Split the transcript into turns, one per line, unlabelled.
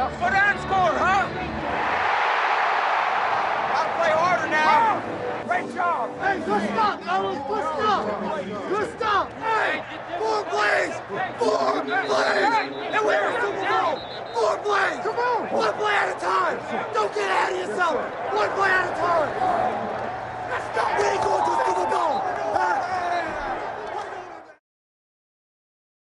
Go down and score, huh? Gotta play harder now. Great job.
Hey, good stop, fellas. Good stop. Good stop. Hey, 4 plays. 4 plays. And we're in Super Bowl. 4 plays. Come on. 1 play at a time. Don't get ahead of yourself. 1 play at a time. Let's go.